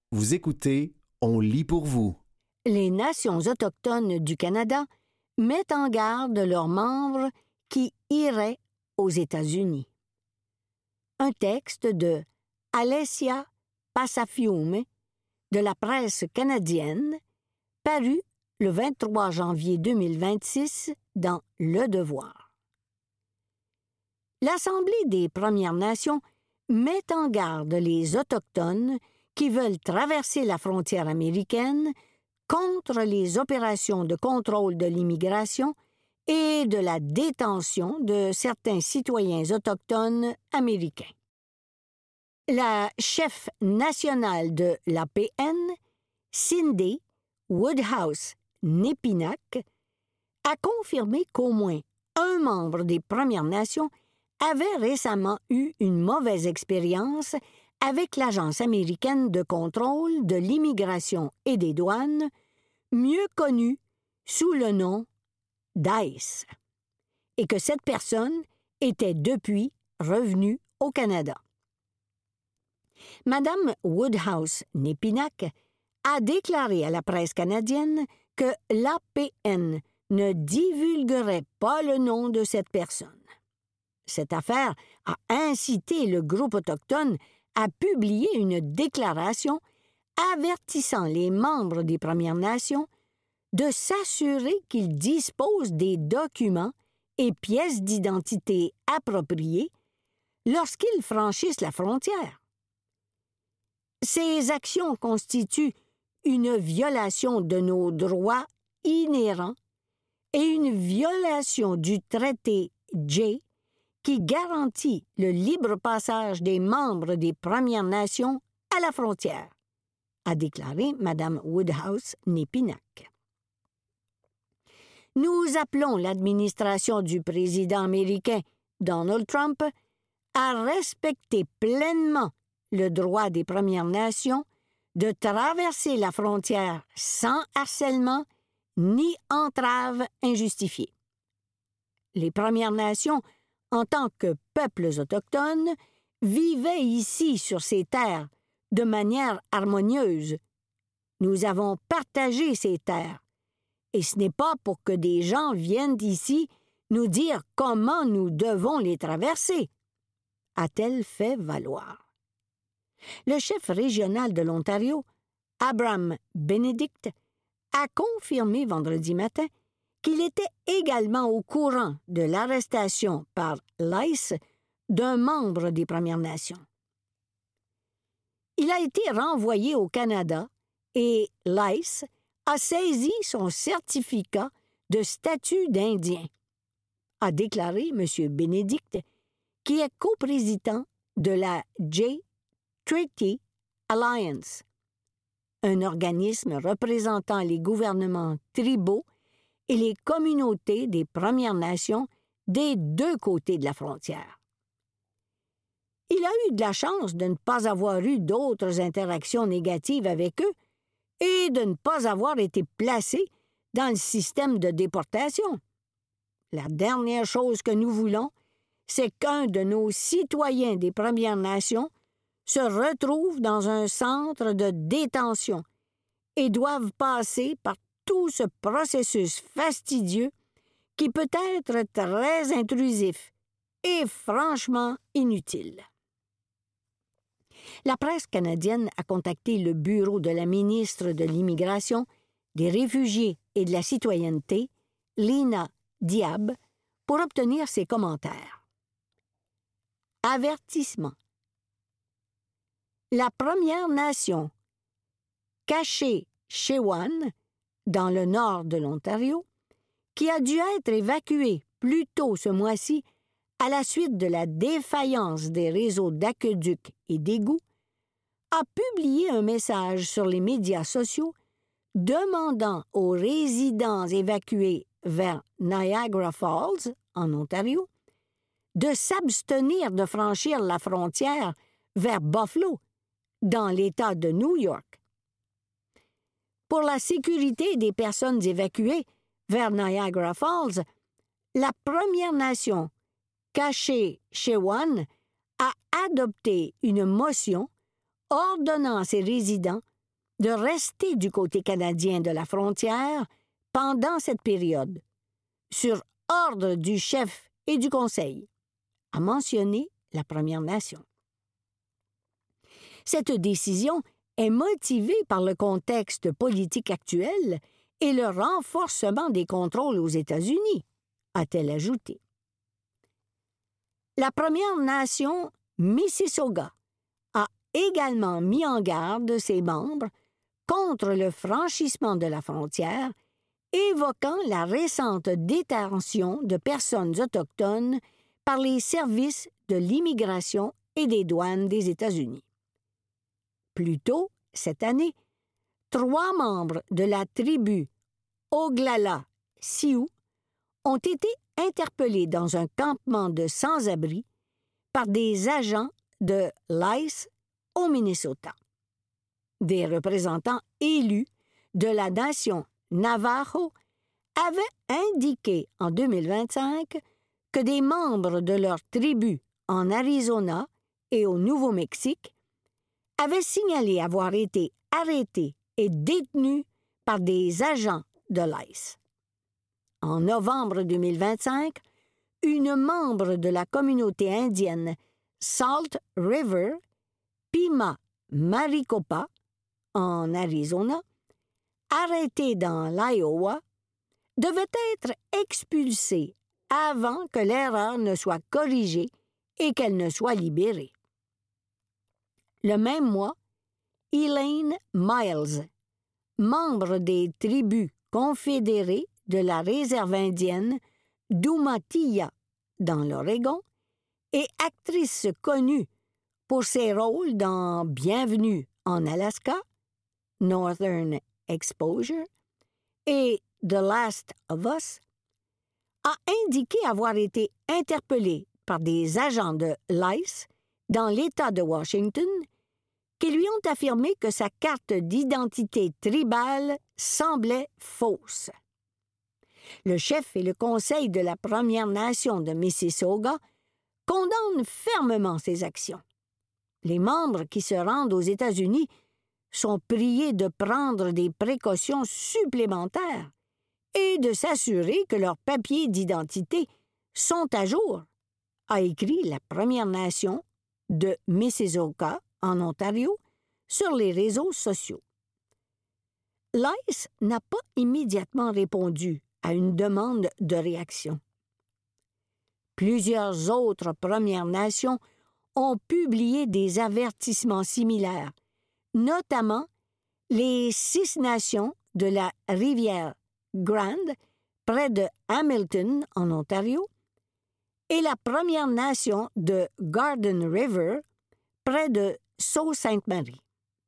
Vous écoutez, on lit pour vous. Les nations autochtones du Canada mettent en garde leurs membres qui iraient aux États-Unis. Un texte de Alessia Passafiume de la presse canadienne, paru le 23 janvier 2026 dans Le Devoir. L'Assemblée des Premières Nations met en garde les Autochtones qui veulent traverser la frontière américaine contre les opérations de contrôle de l'immigration et de la détention de certains citoyens autochtones américains. La chef nationale de l'APN, Cindy Woodhouse-Nepinack, a confirmé qu'au moins un membre des Premières Nations avait récemment eu une mauvaise expérience avec l'Agence américaine de contrôle de l'immigration et des douanes, mieux connue sous le nom d'ICE, et que cette personne était depuis revenue au Canada. Madame Woodhouse-Nepinack a déclaré à la presse canadienne que l'APN ne divulguerait pas le nom de cette personne. Cette affaire a incité le groupe autochtone à publier une déclaration avertissant les membres des Premières Nations de s'assurer qu'ils disposent des documents et pièces d'identité appropriées lorsqu'ils franchissent la frontière. Ces actions constituent une violation de nos droits inhérents et une violation du traité J qui garantit le libre passage des membres des Premières Nations à la frontière, a déclaré Mme Woodhouse-Nepinack. Nous appelons l'administration du président américain Donald Trump à respecter pleinement le droit des Premières Nations de traverser la frontière sans harcèlement ni entrave injustifiée. Les Premières Nations, en tant que peuples autochtones, vivaient ici sur ces terres de manière harmonieuse. Nous avons partagé ces terres, et ce n'est pas pour que des gens viennent ici nous dire comment nous devons les traverser, a-t-elle fait valoir. Le chef régional de l'Ontario, Abraham Benedict, a confirmé vendredi matin qu'il était également au courant de l'arrestation par l'ICE d'un membre des Premières Nations. Il a été renvoyé au Canada et l'ICE a saisi son certificat de statut d'Indien, a déclaré M. Benedict, qui est coprésident de la J-Treaty Alliance, un organisme représentant les gouvernements tribaux et les communautés des Premières Nations des deux côtés de la frontière. Il a eu de la chance de ne pas avoir eu d'autres interactions négatives avec eux et de ne pas avoir été placé dans le système de déportation. La dernière chose que nous voulons, c'est qu'un de nos citoyens des Premières Nations se retrouve dans un centre de détention et doivent passer par tout ce processus fastidieux qui peut être très intrusif et franchement inutile. La presse canadienne a contacté le bureau de la ministre de l'Immigration, des Réfugiés et de la Citoyenneté, Lina Diab, pour obtenir ses commentaires. Avertissement. La Première Nation, Kashechewan, dans le nord de l'Ontario, qui a dû être évacuée plus tôt ce mois-ci à la suite de la défaillance des réseaux d'aqueducs et d'égouts, a publié un message sur les médias sociaux demandant aux résidents évacués vers Niagara Falls, en Ontario, de s'abstenir de franchir la frontière vers Buffalo, dans l'État de New York. Pour la sécurité des personnes évacuées vers Niagara Falls, la Première Nation, Kashechewan, a adopté une motion ordonnant à ses résidents de rester du côté canadien de la frontière pendant cette période, sur ordre du chef et du Conseil, a mentionné la Première Nation. Cette décision est motivée par le contexte politique actuel et le renforcement des contrôles aux États-Unis, a-t-elle ajouté. La Première Nation, Mississauga, a également mis en garde ses membres contre le franchissement de la frontière, évoquant la récente détention de personnes autochtones par les services de l'immigration et des douanes des États-Unis. Plus tôt, cette année, 3 membres de la tribu Oglala Sioux ont été interpellés dans un campement de sans-abri par des agents de l'ICE au Minnesota. Des représentants élus de la nation Navajo avaient indiqué en 2025 que des membres de leur tribu en Arizona et au Nouveau-Mexique avaient signalé avoir été arrêtés et détenus par des agents de l'ICE. En novembre 2025, une membre de la communauté indienne Salt River, Pima Maricopa, en Arizona, arrêtée dans l'Iowa, devait être expulsée avant que l'erreur ne soit corrigée et qu'elle ne soit libérée. Le même mois, Elaine Miles, membre des tribus confédérées de la réserve indienne d'Umatilla dans l'Oregon et actrice connue pour ses rôles dans Bienvenue en Alaska, Northern Exposure et The Last of Us, a indiqué avoir été interpellée par des agents de l'ICE dans l'État de Washington qui lui ont affirmé que sa carte d'identité tribale semblait fausse. Le chef et le conseil de la Première Nation de Mississauga condamnent fermement ces actions. Les membres qui se rendent aux États-Unis sont priés de prendre des précautions supplémentaires et de s'assurer que leurs papiers d'identité sont à jour, a écrit la Première Nation de Mississauga, en Ontario, sur les réseaux sociaux. L'ICE n'a pas immédiatement répondu à une demande de réaction. Plusieurs autres Premières Nations ont publié des avertissements similaires, notamment les 6 nations de la rivière Grande, près de Hamilton, en Ontario, et la Première Nation de Garden River, près de Sault-Sainte-Marie.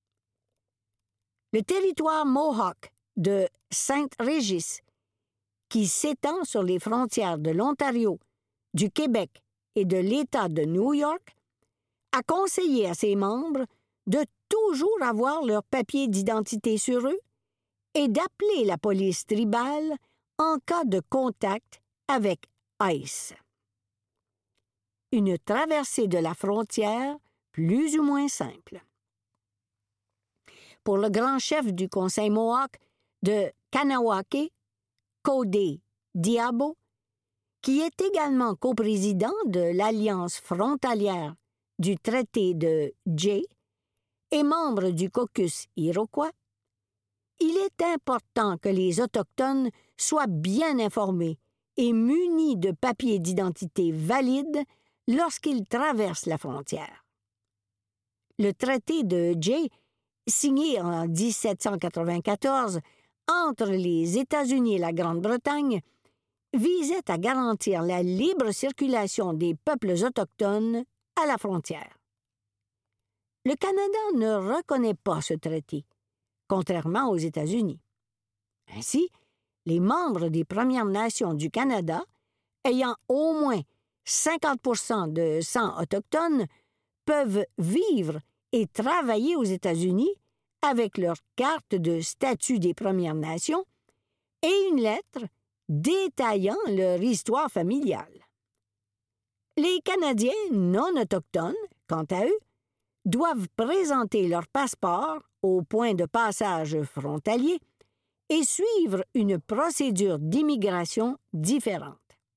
Le territoire Mohawk de Sainte-Régis, qui s'étend sur les frontières de l'Ontario, du Québec et de l'État de New York, a conseillé à ses membres de toujours avoir leurs papiers d'identité sur eux et d'appeler la police tribale en cas de contact avec ICE. Une traversée de la frontière plus ou moins simple. Pour le grand chef du Conseil Mohawk de Kanawake, Cody Diabo, qui est également coprésident de l'Alliance frontalière du traité de Jay et membre du caucus Iroquois, il est important que les Autochtones soient bien informés et munis de papiers d'identité valides lorsqu'ils traversent la frontière. Le traité de Jay, signé en 1794 entre les États-Unis et la Grande-Bretagne, visait à garantir la libre circulation des peuples autochtones à la frontière. Le Canada ne reconnaît pas ce traité, contrairement aux États-Unis. Ainsi, les membres des Premières Nations du Canada, ayant au moins 50% de sang autochtone, peuvent vivre et travailler aux États-Unis avec leur carte de statut des Premières Nations et une lettre détaillant leur histoire familiale. Les Canadiens non autochtones, quant à eux, doivent présenter leur passeport au point de passage frontalier et suivre une procédure d'immigration différente.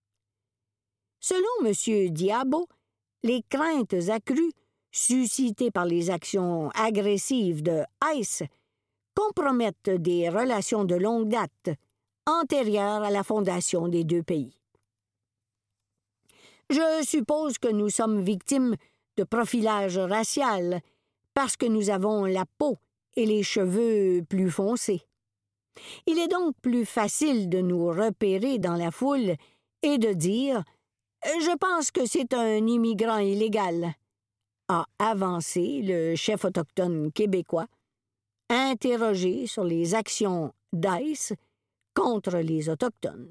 Selon M. Diabo, les craintes accrues suscitées par les actions agressives de ICE compromettent des relations de longue date antérieures à la fondation des deux pays. Je suppose que nous sommes victimes de profilage racial parce que nous avons la peau et les cheveux plus foncés. Il est donc plus facile de nous repérer dans la foule et de dire « Je pense que c'est un immigrant illégal », a avancé le chef autochtone québécois, interrogé sur les actions d'ICE contre les Autochtones.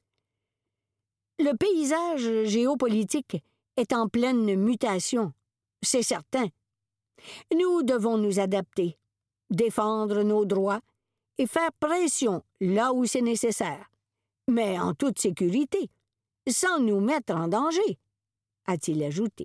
Le paysage géopolitique est en pleine mutation, c'est certain. Nous devons nous adapter, défendre nos droits et faire pression là où c'est nécessaire, mais en toute sécurité, sans nous mettre en danger, a-t-il ajouté.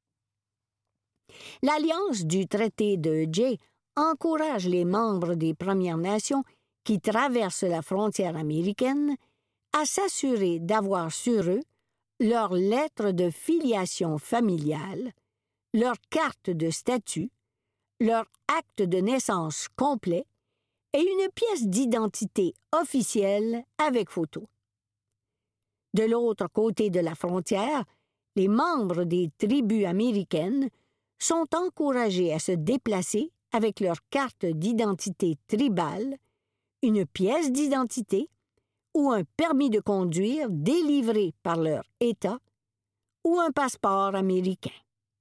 L'Alliance du traité de Jay encourage les membres des Premières Nations qui traversent la frontière américaine à s'assurer d'avoir sur eux leur lettre de filiation familiale, leur carte de statut, leur acte de naissance complet et une pièce d'identité officielle avec photo. De l'autre côté de la frontière, les membres des tribus américaines sont encouragés à se déplacer avec leur carte d'identité tribale, une pièce d'identité ou un permis de conduire délivré par leur État ou un passeport américain.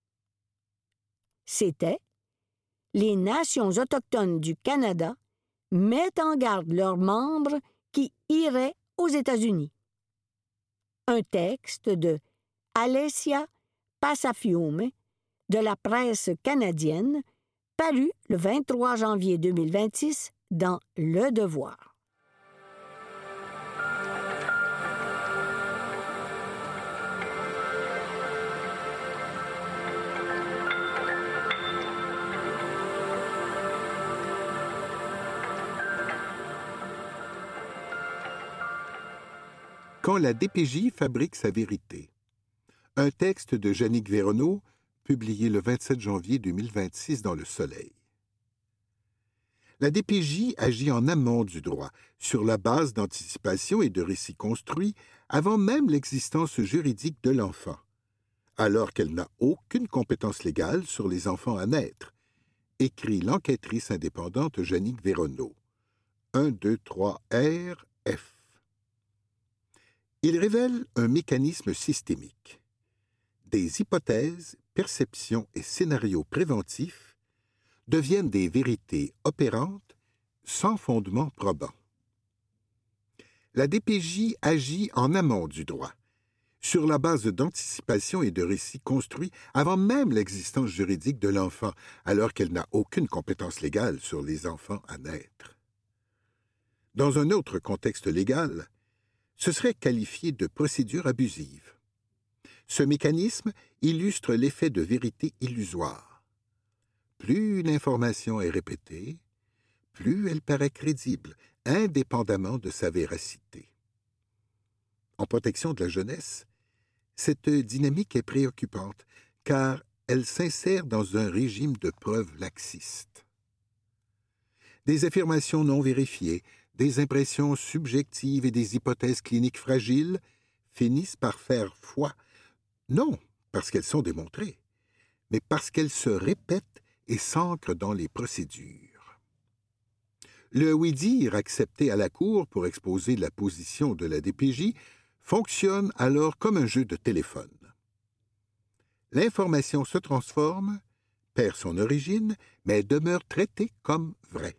C'était « Les Nations autochtones du Canada mettent en garde leurs membres qui iraient aux États-Unis ». Un texte de Alessia Passafiume de la presse canadienne, paru le 23 janvier 2026 dans Le Devoir. Quand la DPJ fabrique sa vérité. Un texte de Jannick Véronneau, publié le 27 janvier 2026 dans Le Soleil. La DPJ agit en amont du droit, sur la base d'anticipation et de récits construits avant même l'existence juridique de l'enfant, alors qu'elle n'a aucune compétence légale sur les enfants à naître, écrit l'enquêtrice indépendante Jannick Véronneau. 1, 2, 3, R, F. Il révèle un mécanisme systémique. Des hypothèses, perceptions et scénarios préventifs deviennent des vérités opérantes sans fondement probant. La DPJ agit en amont du droit, sur la base d'anticipation et de récits construits avant même l'existence juridique de l'enfant, alors qu'elle n'a aucune compétence légale sur les enfants à naître. Dans un autre contexte légal, ce serait qualifié de procédure abusive. Ce mécanisme illustre l'effet de vérité illusoire. Plus l'information est répétée, plus elle paraît crédible, indépendamment de sa véracité. En protection de la jeunesse, cette dynamique est préoccupante, car elle s'insère dans un régime de preuves laxiste. Des affirmations non vérifiées, des impressions subjectives et des hypothèses cliniques fragiles finissent par faire foi, non parce qu'elles sont démontrées, mais parce qu'elles se répètent et s'ancrent dans les procédures. Le oui-dire accepté à la Cour pour exposer la position de la DPJ fonctionne alors comme un jeu de téléphone. L'information se transforme, perd son origine, mais demeure traitée comme vraie.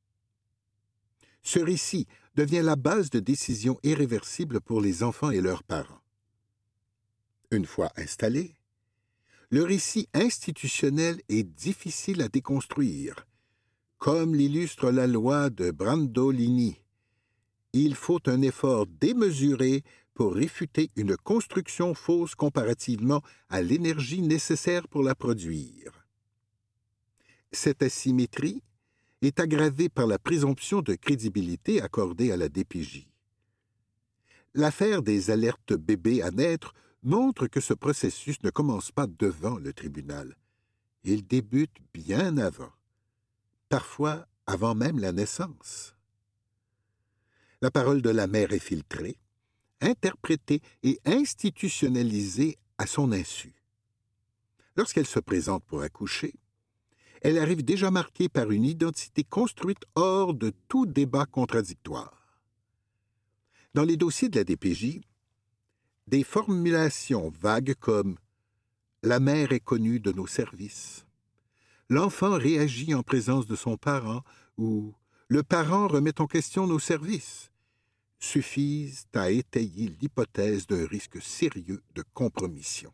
Ce récit devient la base de décisions irréversibles pour les enfants et leurs parents. Une fois installé, le récit institutionnel est difficile à déconstruire. Comme l'illustre la loi de Brandolini, il faut un effort démesuré pour réfuter une construction fausse comparativement à l'énergie nécessaire pour la produire. Cette asymétrie est aggravée par la présomption de crédibilité accordée à la DPJ. L'affaire des alertes bébés à naître montre que ce processus ne commence pas devant le tribunal. Il débute bien avant, parfois avant même la naissance. La parole de la mère est filtrée, interprétée et institutionnalisée à son insu. Lorsqu'elle se présente pour accoucher, elle arrive déjà marquée par une identité construite hors de tout débat contradictoire. Dans les dossiers de la DPJ, des formulations vagues comme « la mère est connue de nos services »,« l'enfant réagit en présence de son parent » ou « le parent remet en question nos services » suffisent à étayer l'hypothèse d'un risque sérieux de compromission.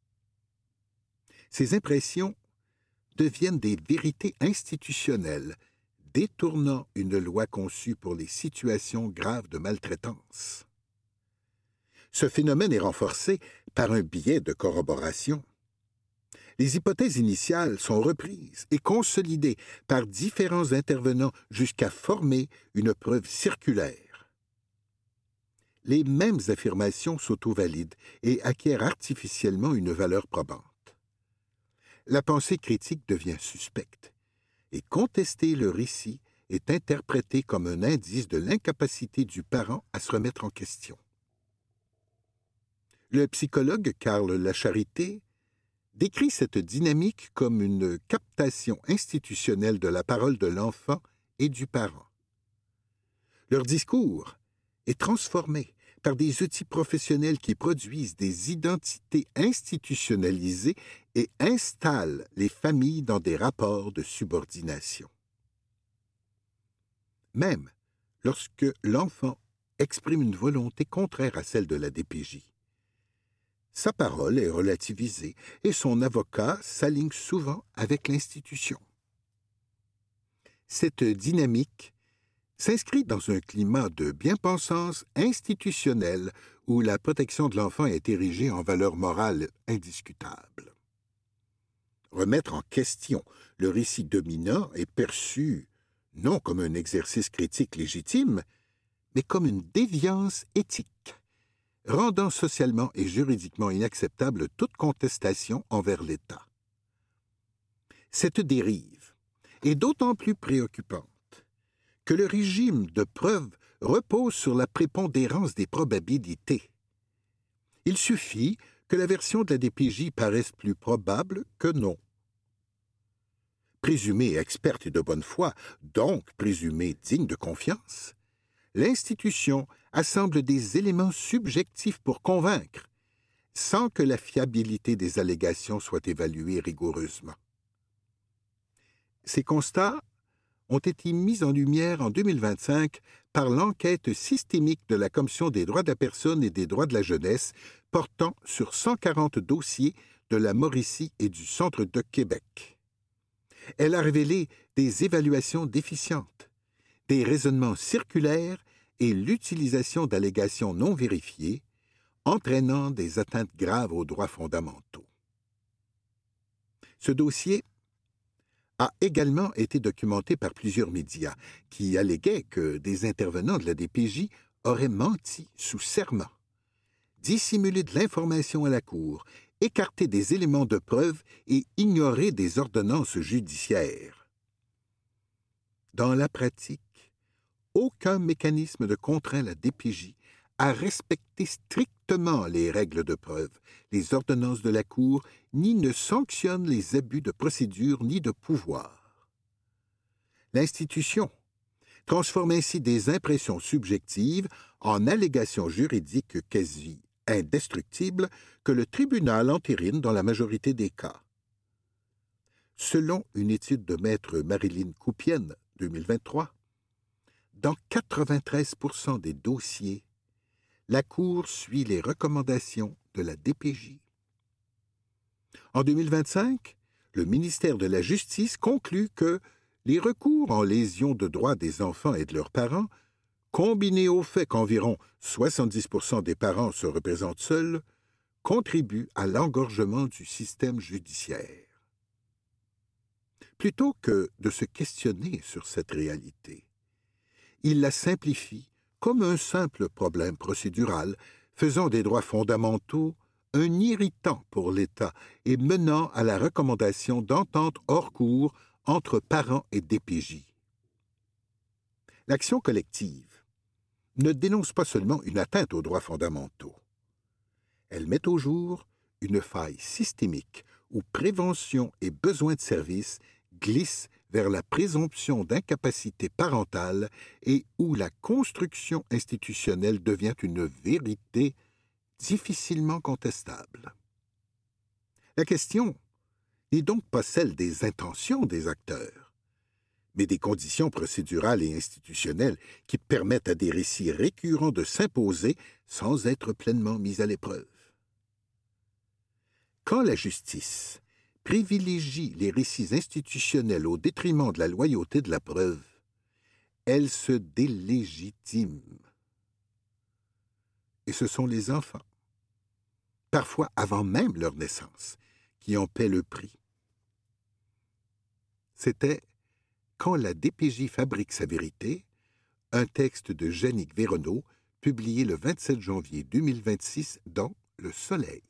Ces impressions deviennent des vérités institutionnelles, détournant une loi conçue pour les situations graves de maltraitance. Ce phénomène est renforcé par un biais de corroboration. Les hypothèses initiales sont reprises et consolidées par différents intervenants jusqu'à former une preuve circulaire. Les mêmes affirmations s'auto-valident et acquièrent artificiellement une valeur probante. La pensée critique devient suspecte et contester le récit est interprété comme un indice de l'incapacité du parent à se remettre en question. Le psychologue Karl Lacharité décrit cette dynamique comme une captation institutionnelle de la parole de l'enfant et du parent. Leur discours est transformé par des outils professionnels qui produisent des identités institutionnalisées et installent les familles dans des rapports de subordination. Même lorsque l'enfant exprime une volonté contraire à celle de la DPJ, sa parole est relativisée et son avocat s'aligne souvent avec l'institution. Cette dynamique s'inscrit dans un climat de bien-pensance institutionnelle où la protection de l'enfant est érigée en valeur morale indiscutable. Remettre en question le récit dominant est perçu non comme un exercice critique légitime, mais comme une déviance éthique, rendant socialement et juridiquement inacceptable toute contestation envers l'État. Cette dérive est d'autant plus préoccupante que le régime de preuve repose sur la prépondérance des probabilités. Il suffit que la version de la DPJ paraisse plus probable que non. Présumée experte et de bonne foi, donc présumée digne de confiance, l'institution assemble des éléments subjectifs pour convaincre, sans que la fiabilité des allégations soit évaluée rigoureusement. Ces constats ont été mis en lumière en 2025 par l'enquête systémique de la Commission des droits de la personne et des droits de la jeunesse portant sur 140 dossiers de la Mauricie et du Centre de Québec. Elle a révélé des évaluations déficientes, des raisonnements circulaires et l'utilisation d'allégations non vérifiées, entraînant des atteintes graves aux droits fondamentaux. Ce dossier a également été documenté par plusieurs médias qui alléguaient que des intervenants de la DPJ auraient menti sous serment, dissimulé de l'information à la Cour, écarté des éléments de preuve et ignoré des ordonnances judiciaires. Dans la pratique, aucun mécanisme ne contraint la DPJ à respecter strictement les règles de preuve, les ordonnances de la Cour, ni ne sanctionne les abus de procédure ni de pouvoir. L'institution transforme ainsi des impressions subjectives en allégations juridiques quasi indestructibles que le tribunal entérine dans la majorité des cas. Selon une étude de maître Marilyn Coupienne, 2023, dans 93% des dossiers, la Cour suit les recommandations de la DPJ. En 2025, le ministère de la Justice conclut que les recours en lésion de droits des enfants et de leurs parents, combinés au fait qu'environ 70% des parents se représentent seuls, contribuent à l'engorgement du système judiciaire. Plutôt que de se questionner sur cette réalité, il la simplifie comme un simple problème procédural, faisant des droits fondamentaux un irritant pour l'État et menant à la recommandation d'entente hors cours entre parents et DPJ. L'action collective ne dénonce pas seulement une atteinte aux droits fondamentaux. Elle met au jour une faille systémique où prévention et besoin de service glissent vers la présomption d'incapacité parentale et où la construction institutionnelle devient une vérité difficilement contestable. La question n'est donc pas celle des intentions des acteurs, mais des conditions procédurales et institutionnelles qui permettent à des récits récurrents de s'imposer sans être pleinement mis à l'épreuve. Quand la justice privilégie les récits institutionnels au détriment de la loyauté de la preuve, elle se délégitime. Et ce sont les enfants, parfois avant même leur naissance, qui en paient le prix. C'était « Quand la DPJ fabrique sa vérité », un texte de Jannick Véronneau, publié le 27 janvier 2026 dans Le Soleil.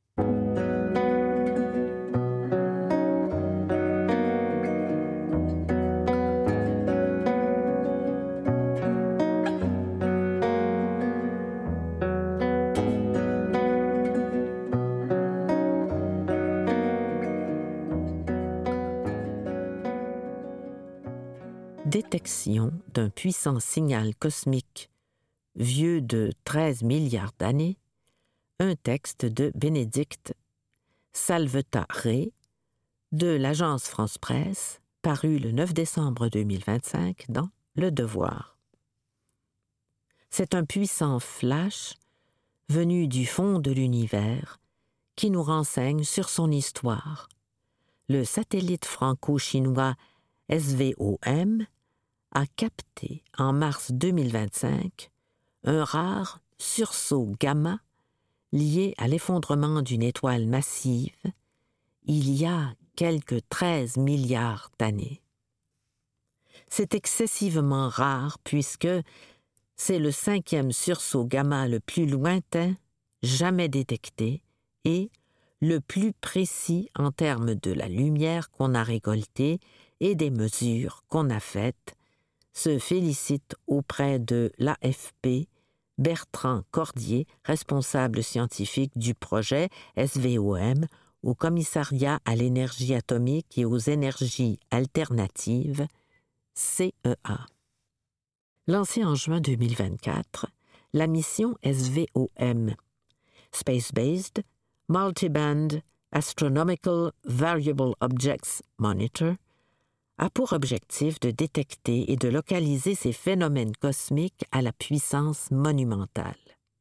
Détection d'un puissant signal cosmique vieux de 13 milliards d'années, un texte de Bénédicte Salvetat-Ré de l'agence France Presse, paru le 9 décembre 2025 dans Le Devoir. C'est un puissant flash venu du fond de l'univers qui nous renseigne sur son histoire. Le satellite franco-chinois SVOM a capté en mars 2025 un rare sursaut gamma lié à l'effondrement d'une étoile massive il y a quelques 13 milliards d'années. C'est excessivement rare puisque c'est le 5e sursaut gamma le plus lointain jamais détecté et le plus précis en termes de la lumière qu'on a récoltée et des mesures qu'on a faites, se félicite auprès de l'AFP Bertrand Cordier, responsable scientifique du projet SVOM au Commissariat à l'énergie atomique et aux énergies alternatives, CEA. Lancée en juin 2024, la mission SVOM, Space-Based Multiband Astronomical Variable Objects Monitor, a pour objectif de détecter et de localiser ces phénomènes cosmiques à la puissance monumentale.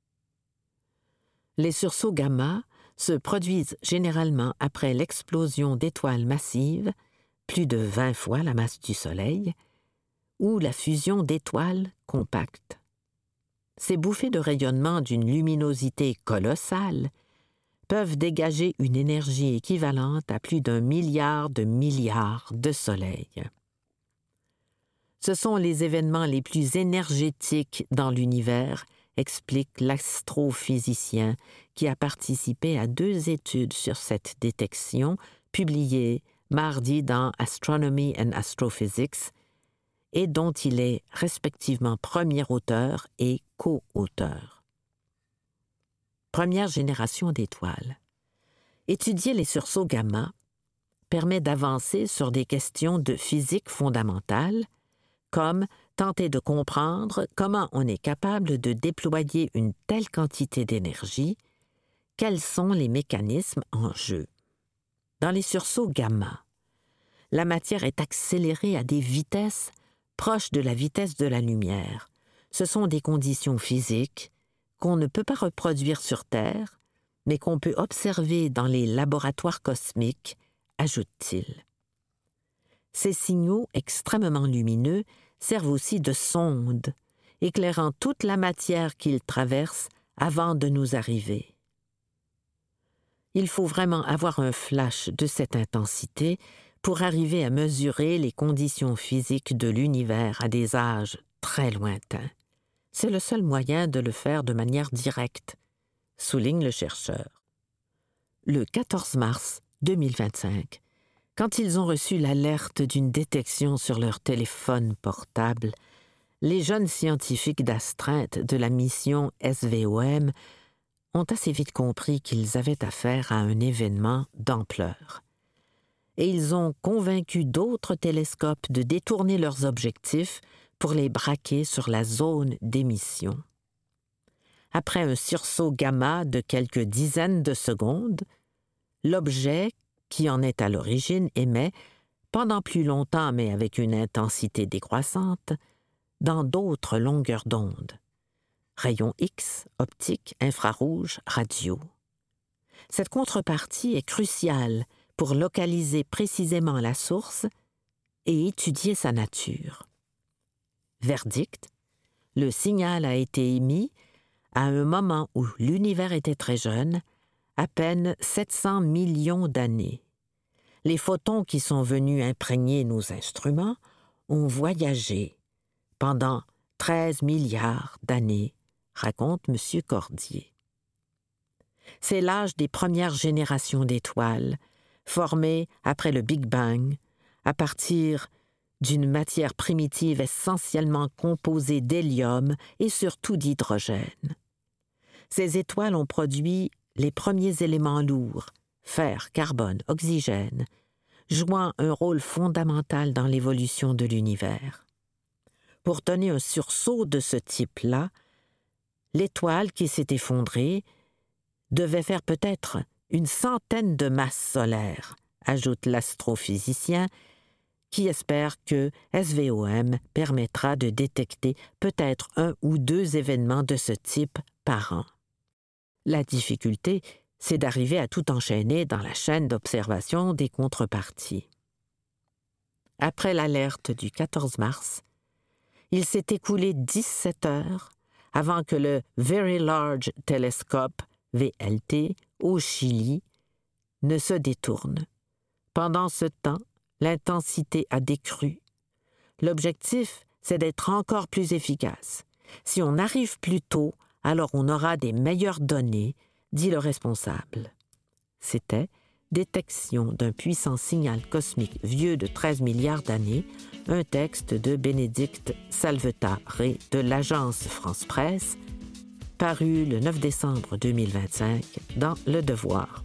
Les sursauts gamma se produisent généralement après l'explosion d'étoiles massives, plus de 20 fois la masse du Soleil, ou la fusion d'étoiles compactes. Ces bouffées de rayonnement d'une luminosité colossale peuvent dégager une énergie équivalente à plus d'1 milliard de milliards de soleils. Ce sont les événements les plus énergétiques dans l'univers, explique l'astrophysicien qui a participé à 2 études sur cette détection, publiées mardi dans Astronomy and Astrophysics, et dont il est respectivement premier auteur et co-auteur. Première génération d'étoiles. Étudier les sursauts gamma permet d'avancer sur des questions de physique fondamentale, comme tenter de comprendre comment on est capable de déployer une telle quantité d'énergie, quels sont les mécanismes en jeu. Dans les sursauts gamma, la matière est accélérée à des vitesses proches de la vitesse de la lumière. Ce sont des conditions physiques qu'on ne peut pas reproduire sur Terre, mais qu'on peut observer dans les laboratoires cosmiques, ajoute-t-il. Ces signaux extrêmement lumineux servent aussi de sonde, éclairant toute la matière qu'ils traversent avant de nous arriver. Il faut vraiment avoir un flash de cette intensité pour arriver à mesurer les conditions physiques de l'univers à des âges très lointains. C'est le seul moyen de le faire de manière directe, souligne le chercheur. Le 14 mars 2025, quand ils ont reçu l'alerte d'une détection sur leur téléphone portable, les jeunes scientifiques d'astreinte de la mission SVOM ont assez vite compris qu'ils avaient affaire à un événement d'ampleur. Et ils ont convaincu d'autres télescopes de détourner leurs objectifs pour les braquer sur la zone d'émission. Après un sursaut gamma de quelques dizaines de secondes, l'objet qui en est à l'origine émet, pendant plus longtemps mais avec une intensité décroissante, dans d'autres longueurs d'onde. Rayons X, optiques, infrarouges, radio. Cette contrepartie est cruciale pour localiser précisément la source et étudier sa nature. Verdict, le signal a été émis à un moment où l'univers était très jeune, à peine 700 millions d'années. Les photons qui sont venus imprégner nos instruments ont voyagé pendant 13 milliards d'années, raconte M. Cordier. C'est l'âge des premières générations d'étoiles, formées après le Big Bang, à partir d'une matière primitive essentiellement composée d'hélium et surtout d'hydrogène. Ces étoiles ont produit les premiers éléments lourds, fer, carbone, oxygène, jouant un rôle fondamental dans l'évolution de l'univers. Pour donner un sursaut de ce type-là, l'étoile qui s'est effondrée devait faire peut-être une centaine de masses solaires, ajoute l'astrophysicien, qui espère que SVOM permettra de détecter peut-être 1 ou 2 événements de ce type par an. La difficulté, c'est d'arriver à tout enchaîner dans la chaîne d'observation des contreparties. Après l'alerte du 14 mars, il s'est écoulé 17 heures avant que le Very Large Telescope, VLT, au Chili, ne se détourne. Pendant ce temps, l'intensité a décru. L'objectif, c'est d'être encore plus efficace. Si on arrive plus tôt, alors on aura des meilleures données, dit le responsable. C'était Détection d'un puissant signal cosmique vieux de 13 milliards d'années, un texte de Bénédicte Salvetat-Ré de l'agence France Presse, paru le 9 décembre 2025 dans Le Devoir.